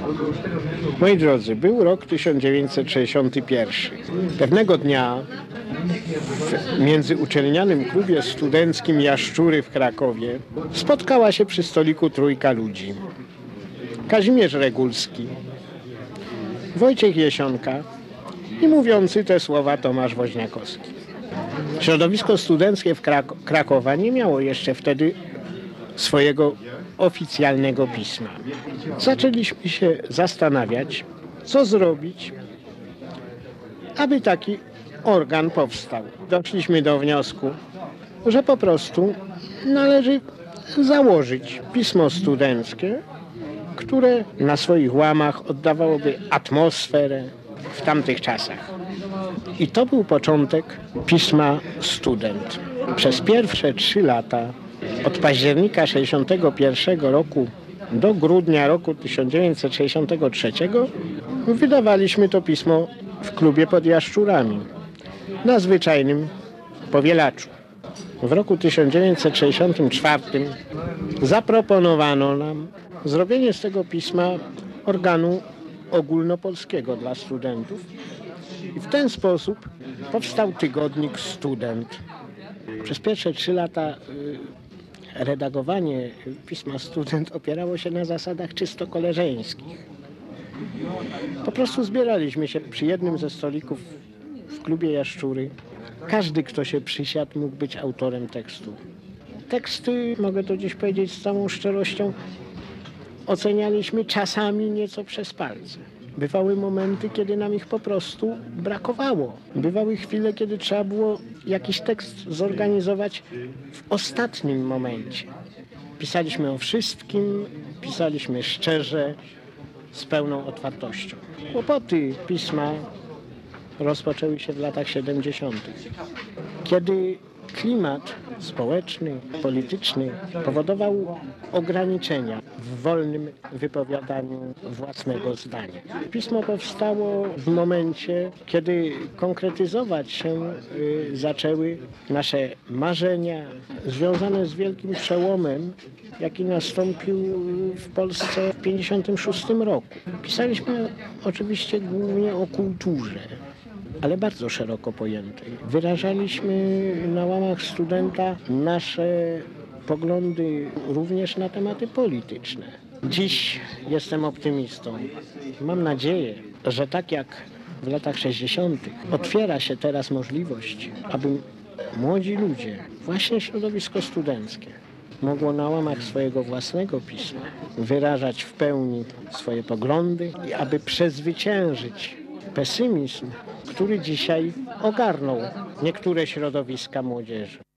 Moi drodzy, był rok 1961. Pewnego dnia w międzyuczelnianym klubie studenckim Jaszczury w Krakowie spotkała się przy stoliku trójka ludzi. Kazimierz Regulski, Wojciech Jesionka i mówiący te słowa Tomasz Woźniakowski. Środowisko studenckie w Krakowa nie miało jeszcze wtedy swojego oficjalnego pisma. Zaczęliśmy się zastanawiać, co zrobić, aby taki organ powstał. Doszliśmy do wniosku, że po prostu należy założyć pismo studenckie, które na swoich łamach oddawałoby atmosferę w tamtych czasach. I to był początek pisma Student. Przez pierwsze 3 lata, od października 1961 roku do grudnia roku 1963, wydawaliśmy to pismo w klubie pod Jaszczurami, na zwyczajnym powielaczu. W roku 1964 zaproponowano nam zrobienie z tego pisma organu ogólnopolskiego dla studentów i w ten sposób powstał tygodnik Student. Przez pierwsze 3 lata redagowanie pisma Student opierało się na zasadach czysto koleżeńskich. Po prostu zbieraliśmy się przy jednym ze stolików w klubie Jaszczury. Każdy, kto się przysiadł, mógł być autorem tekstu. Teksty, mogę to dziś powiedzieć z całą szczerością, ocenialiśmy czasami nieco przez palce. Bywały momenty, kiedy nam ich po prostu brakowało. Bywały chwile, kiedy trzeba było jakiś tekst zorganizować w ostatnim momencie. Pisaliśmy o wszystkim, pisaliśmy szczerze, z pełną otwartością. Kłopoty pisma rozpoczęły się w latach 70., kiedy klimat społeczny, polityczny powodował ograniczenia w wolnym wypowiadaniu własnego zdania. Pismo powstało w momencie, kiedy konkretyzować się zaczęły nasze marzenia związane z wielkim przełomem, jaki nastąpił w Polsce w 1956 roku. Pisaliśmy oczywiście głównie o kulturze, ale bardzo szeroko pojętej. Wyrażaliśmy na łamach Studenta nasze poglądy również na tematy polityczne. Dziś jestem optymistą. Mam nadzieję, że tak jak w latach 60. otwiera się teraz możliwość, aby młodzi ludzie, właśnie środowisko studenckie, mogło na łamach swojego własnego pisma wyrażać w pełni swoje poglądy i aby przezwyciężyć pesymizm, który dzisiaj ogarnął niektóre środowiska młodzieży.